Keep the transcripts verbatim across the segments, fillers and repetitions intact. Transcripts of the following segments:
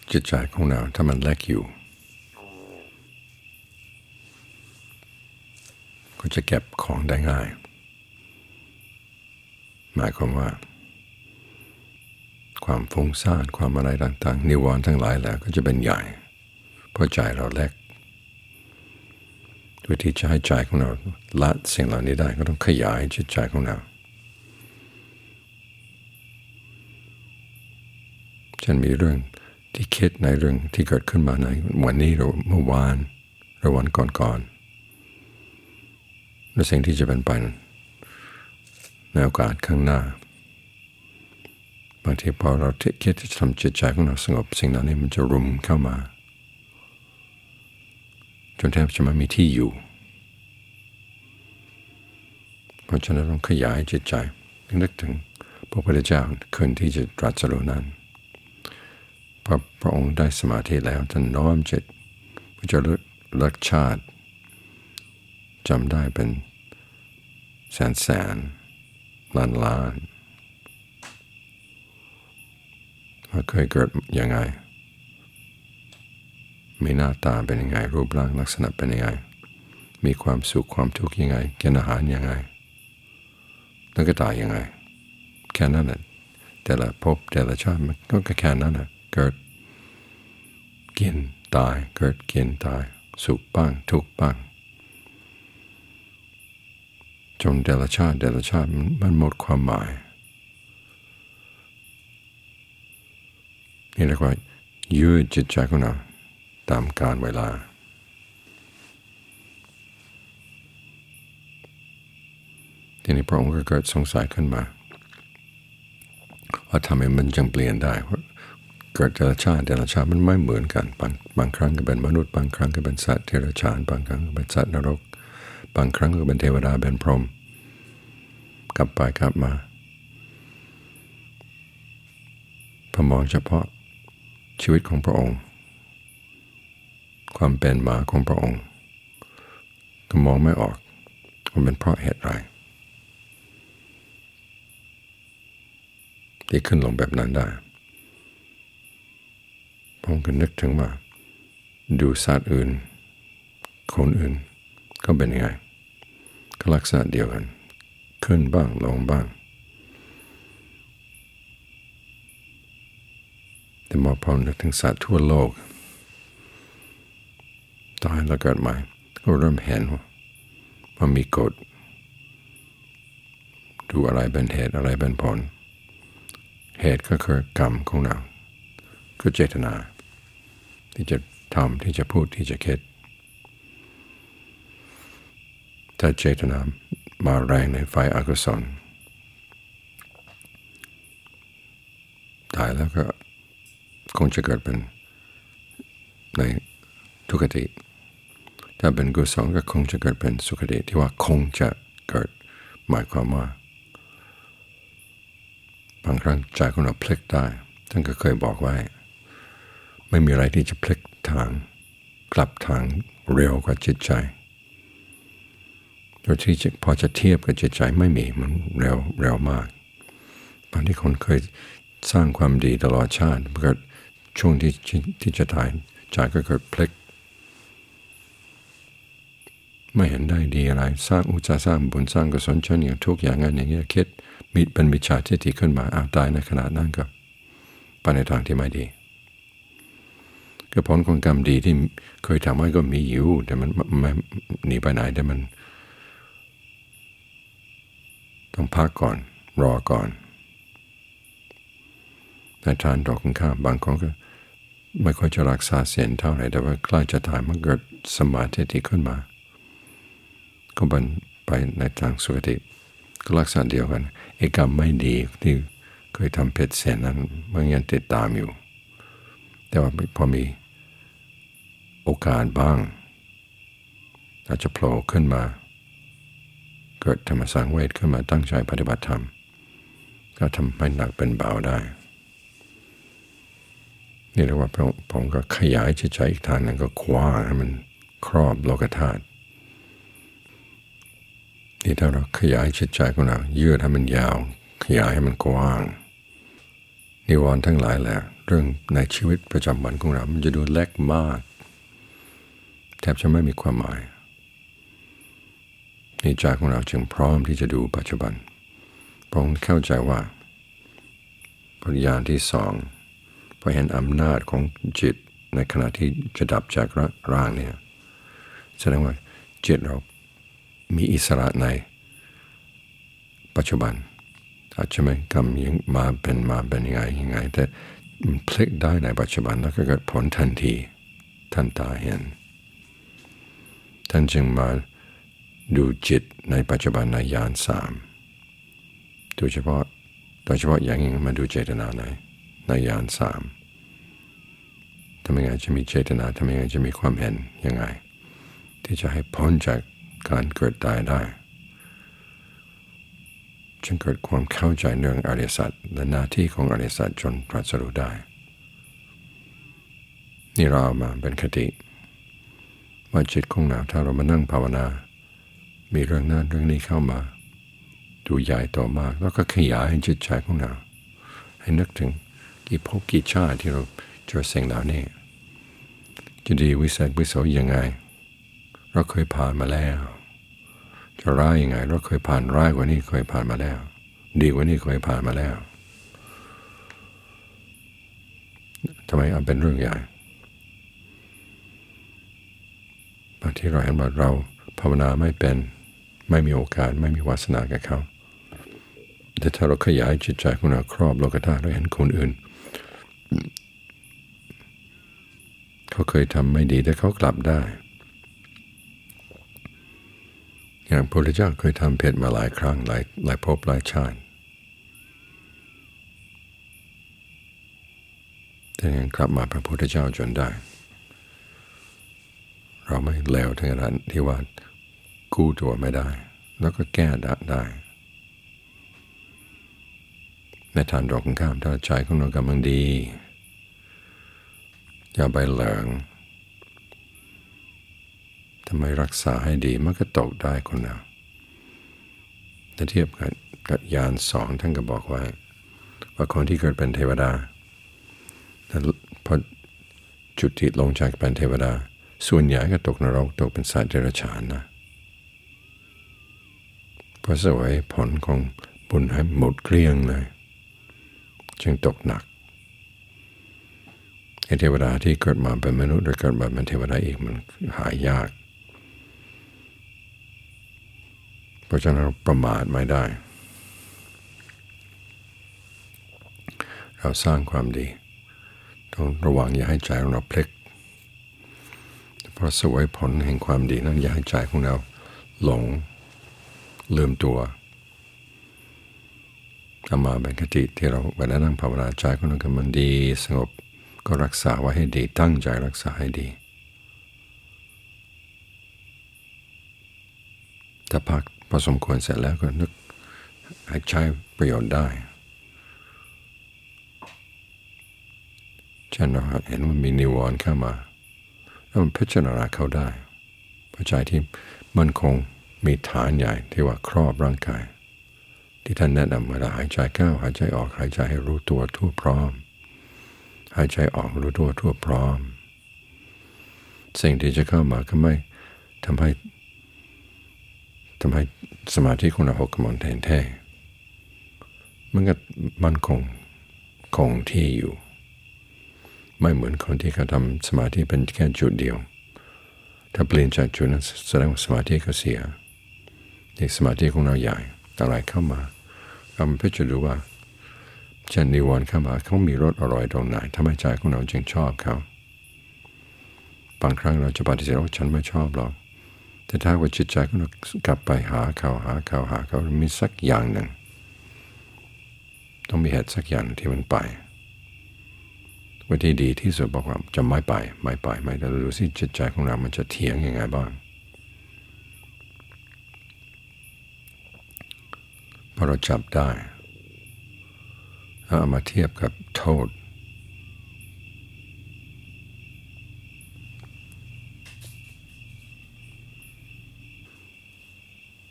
จิตใจของเราถ้ามันเล็กอยู่ก็จะเก็บของได้ง่ายหมายความว่าความฟุ้งซ่านความอะไรต่างๆนิวรณ์ทั้งหลายแล้วก็จะเป็นใหญ่เพราะใจเราเล็กวิธีจะให้ใจของเราละสิ่งเหล่านี้ได้ก็ต้องขยายจิตใจของเราฉันมีเรื่องที่คิดในเรื่องที่เกิดขึ้นมาในวันนี้หรือเมื่อวานหรือวันก่อนๆและสิ่งที่จะเป็นไปในโอกาสข้างหน้าบางทีพอเราคิดที่จะทำจิตใจของเราสงบสิ่งนั้นนี่มันจะรุมเข้ามาจนแทบจะไม่มีที่อยู่เพราะฉะนั้นต้องขยายจิตใจนึกถึงพระพุทธเจ้าคืนที่จะตรัสรู้นั้นพระพระองค์ได้สมาธิแล้วท่านน้อมจิตเพื่อจะเลิกชาติจำได้เป็นแสนแสนล้านล้านว่าเคยเกิดยังไงมีหน้าตาเป็นยังไงรูปร่างลักษณะเป็นยังไงมีความสุขความทุกข์ยังไงกินอาหารยังไงแล้วก็ตายยังไงแค่นั้นแหละแต่ละภพแต่ละชาติมันก็แค่นั้นแหละเกิดกินตายเกิดกินตายสุขบ้างทุกข์บ้างจนแต่ละชาติแต่ละชาติมันหมดความหมายนี่เรียกว่ายืดจิตใจของเราตามกาลเวลาทีนี้พระองค์ก็เกิดสงสัยขึ้นมาว่าทำไมมันจึงเปลี่ยนได้เกิดแต่ละชาติแต่ละชาติมันไม่เหมือนกันบางบางครั้งก็เป็นมนุษย์บางครั้งก็เป็นสัตว์เดรัจฉานบางครั้งก็เป็นสัตว์นรกบางครั้งก็เป็นเทวดาเป็นพรหมกลับไปกลับมาพอมองเฉพาะชีวิตของพระองค์ความเป็นมาของพระองค์ก็มองไม่ออกว่าเป็นเพราะเหตุไรที่ขึ้นลงแบบนั้นได้ผมก็นึกถึงว่าดูสัตว์อื่นคนอื่นก็เป็นยังไงก็ลักษณะเดียวกันขึ้นบ้างลงบ้างแต่พอพอนึกถึงสัตว์ทั่วโลกตายแล้วเกิดใหม่ก็เริ่มเห็นว่ามีกฎดูอะไรเป็นเหตุอะไรเป็นผลเหตุก็คือกรรมของเราคือเจตนาที่จะทำที่จะพูดที่จะคิดถ้าเจตนามาแรงในฝ่ายอกุศลตายแล้วก็คงจะเกิดเป็นในทุกขติถ้าเป็นกุศลก็คงจะเกิดเป็นสุขติที่ว่าคงจะเกิดหมายความว่าบางครั้งใจของเราพลิกได้ท่านก็เคยบอกไว้ไม่มีอะไรที่จะพลิกทางกลับทางเร็วกว่าจิตใจโดยที่พอจะเทียบกับจิตใจไม่มีมันเร็วเร็วมากบางที่คนเคยสร้างความดีตลอดชาติเกิดช่วงที่ที่จะตายใจก็เกิดพลิกไม่เห็นได้ดีอะไรสร้างอุจจาสร้างบุญสร้างกุศลเช่นอย่างทุกอย่างนั้นอย่างนี้คิดมีเป็นมิจฉาทิฏฐิขึ้นมาอ้าวตายในขณะนั้นก็ไปในทางที่ไม่ดีก็ผลของกรรมดีที่เคยทำไว้ก็มีอยู่แต่มันไม่หนีไปไหนแต่มันต้องพักก่อนรอก่อนในทานดอกคุณค่าบางคนก็ไม่ค่อยจะรักษาศีลเท่าไหร่แต่ว่าใกล้จะตายมันเกิดสมาธิที่ขึ้นมาก็บันไปในทางสุคติก็ลักษณะเดียวกันไอ้กรรมไม่ดีที่เคยทำผิดเสียนั้นมันยังติดตามอยู่แต่ว่าพอมีโอกาสบ้างอาจจะโผล่ขึ้นมาเกิดธรรมสังเวชขึ้นมาตั้งใจปฏิบัติธรรมก็ทำให้หนักเป็นเบาได้นี่เรียกว่าผมก็ขยายจิตใจอีกทางนึงก็คว้าให้มันครอบโลกธาตุนี่ถ้าเราขยายจิตใจของเรายืดให้มันยาวขยายให้มันกว้างนิวรณ์ทั้งหลายแหละเรื่องในชีวิตประจำวันของเรามันจะดูเล็กมากแทบจะไม่มีความหมายนี่ใจของเราจึงพร้อมที่จะดูปัจจุบันเพราะเข้าใจว่าปัญญาที่สองพอเห็นอำนาจของจิตในขณะที่จะดับจากร่างเนี่ยแสดงว่าจิตเรามีอิสระในปัจจุบันอาจจะไม่กำยังมาเป็นมาเป็นยังไงยังไงแต่มันพลิกได้ในปัจจุบันแล้วก็เกิดผลทันทีท่านตาเห็นท่านจึงมาดูจิตในปัจจุบันในญาณสามโดยเฉพาะโดยเฉพาะอย่างยิ่งมาดูเจตนาในในญาณสามทำยังไงจะมีเจตนาทำยังไงจะมีความเห็นยังไงที่จะให้พ้นจากการเกิดตายได้จึงเกิดความเข้าใจเรื่องอริยสัจและหน้าที่ของอริยสัจจนตรัสรู้ได้นี่เรามาเป็นคติว่าจิตของเราถ้าเรามานั่งภาวนามีเรื่องนั้นเรื่องนี้เข้ามาดูใหญ่โตมากแล้วก็ขยายจิตใจของเราให้นึกถึงกี่ภพกี่ชาติที่เราเจอสิ่งเหล่านี้จะดีวิเศษวิโสยังไงเราเคยผ่านมาแล้วจะร้ายยังไงเราเคยผ่านร้ายกว่านี้เคยผ่านมาแล้วดีกว่านี้เคยผ่านมาแล้วทำไมเอาเป็นเรื่องใหญ่บางทีเราเห็นว่าเราภาวนาไม่เป็นไม่มีโอกาสไม่มีวาสนากับเขาแต่ถ้าเราขยายจิตใจของเราครอบโลกธาตุเราเห็นคนอื่นเขาเคยทำไม่ดีแต่เขากลับได้อย่างพระพุทธเจ้าเคยทำผิดมาหลายครั้งหลายหลายภพหลายชาติแต่ยังกลับมาพระพุทธเจ้าจนได้เราไม่เลวถึงขนาดที่ว่ากู้ตัวไม่ได้แล้วก็แก้ได้ในทางตรงข้ามถ้าใจของเรากำลังดีอย่าไปเหลิงทำไมรักษาให้ดีมันก็ตกได้คนเราถ้าเทียบกับกับญาณสองท่านก็บอกไว้ว่าคนที่เกิดเป็นเทวดาแต่พอจุติลงจากเป็นเทวดาส่วนใหญ่ก็ตกนรกตกเป็นสัตว์เดรัจฉานนะเพราะสวยผลของบุญให้หมดเกลี้ยงเลยจึงตกหนักไอ้เทวดาที่เกิดมาเป็นมนุษย์หรือเกิดมาเป็นเทวดาอีกมันหายากเพราะฉะนั้นเราประมาทไม่ได้เราสร้างความดีต้องระวังอย่าให้ใจของเราพลิกเพราะสวยผลแห่งความดีนั้นอย่าให้ใจของเราหลงลืมตัวเอามาเป็นคติที่เราเวลานั่งภาวนาใจของเรากำลังดีสงบก็รักษาไว้ให้ดีตั้งใจรักษาให้ดีถ้าพักพอสมควรเสร็จแล้วก็นึกให้ใช้ประโยชน์ได้เช่นเราเห็นว่ามีนิวรณ์เข้ามาแล้วมันพิจารณาเข้าได้เพราะใจที่มั่นคงมีฐานใหญ่ที่ว่าครอบร่างกายที่ท่านแนะนำเวลาหายใจเข้าหายใจออกหายใจให้รู้ตัวทั่วพร้อมหายใจออกรู้ตัวทั่วพร้อมสิ่งที่จะเข้ามาก็ไม่ทำให้ทำให้สมาธิของเราหกกำลังแทนแท้มันก็มั่นคงคงที่อยู่ไม่เหมือนคนที่เขาทำสมาธิเป็นแค่จุดเดียวถ้าเปลี่ยนจากจุดนั้นแสดงว่าสมาธิก็เสียที่สมาธิของเราใหญ่อะไรเข้ามาเราพิจารณาดูว่าเช่นนิวรณ์เข้ามาเขามีรสอร่อยตรงไหนทำให้ใจของเราจึงชอบเขาบางครั้งเราจะปฏิเสธว่าฉันไม่ชอบหรอกแต่ถ้าว่าจิตใจของเรากลับไปหาเขาหาเขาหาเขามีสักอย่างหนึ่งต้องมีเหตุสักอย่างที่มันไปวิธีดีที่สุดบอกว่าจะไม่ไปไม่ไปไม่แต่ดูสิจิตใจของเรามันจะเถียงยังไงบ้างพอเราจับได้เอามาเทียบกับโทษ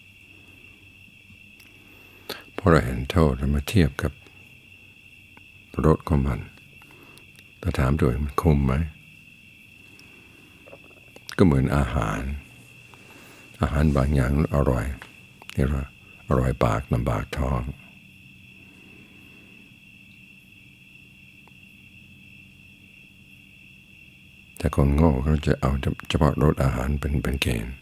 พอเราเห็นโทษเรามาเทียบกับรสของมันแต่ถามด้วยมันคุ้มไหมก็เหมือนอาหารอาหารบางอย่างอร่อยนี่เราอร่อยปากลำบากท้องแต่คนโง่เขาจะเอาเฉพาะรสอาหารเป็นเป็นเกณฑ์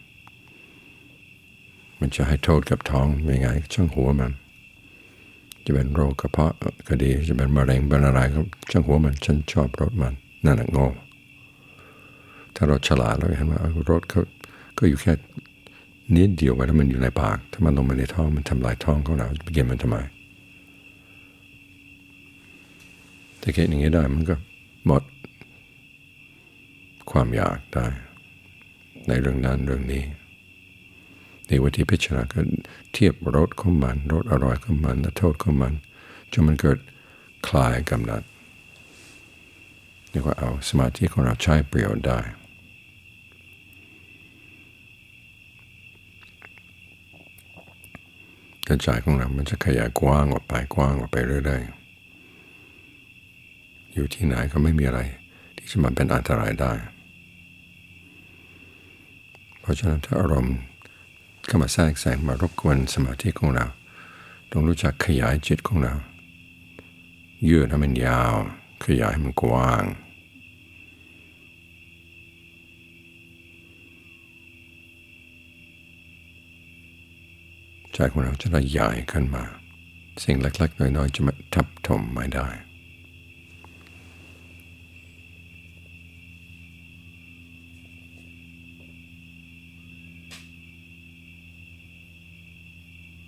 มันจะให้โทษกับท้องยังไงช่างหัวมันจะเป็นโรคกระเพาะก็ดีจะเป็นมะเร็งเป็นอะไรก็ช่างหัวมันฉันชอบรสมันนั่นแหละโง่ถ้าเราฉลาดเราเห็นว่ารสเขาก็อยู่แค่นิดเดียวไว้แล้วมันอยู่ในปากถ้ามันลงมาในท้องมันทำลายท้องของเราจะไปกินมันทำไมถ้าคิดอย่างนี้ได้มันก็หมดความอยากได้ในเรื่องนั้นเรื่องนี้ในวิธีพิจารณาก็เทียบรสของมันรสอร่อยของมันและโทษของมันจนมันเกิดคลายกำหนัดเรียกว่าเอาสมาธิของเราใช้ประโยชน์ได้กระจายของเรามันจะขยายกว้างออกไปกว้างออกไปเรื่อยๆอยู่ที่ไหนก็ไม่มีอะไรที่จะมาเป็นอันตรายได้เพราะฉะนั้นถ้าอารมณ์เข้ามาแทรกแซงมารบกวนสมาธิของเราต้องรู้จักขยายจิตของเรายืดให้มันยาวขยายให้มันกว้างใจของเราจะได้ใหญ่ขึ้นมาสิ่งเล็กๆน้อยๆจะมาทับถมไม่ได้